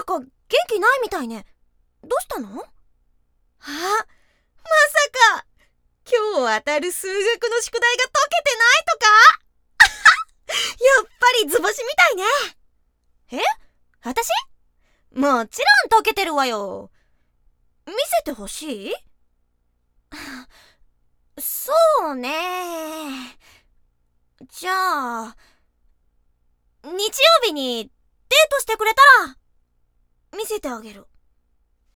か元気ないみたいね。どうしたの？ まさか今日当たる数学の宿題が解けてないとかやっぱり図星みたいね。え？私？もちろん解けてるわよ。見せてほしい？そうね。じゃあ、日曜日にデートしてくれたら見せてあげる。